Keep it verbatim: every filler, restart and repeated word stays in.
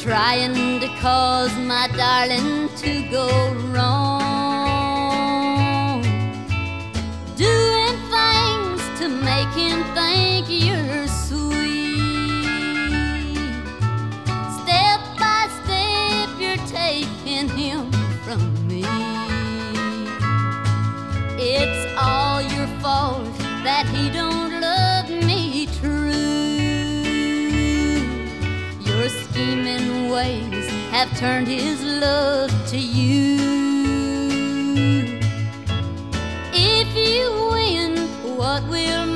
trying to cause my darling to go wrong, doing things to make him think you're sweet. Step by step you're taking him from me. It's all your fault that he don't love me true. Your scheming ways have turned his love to you. If you win, what will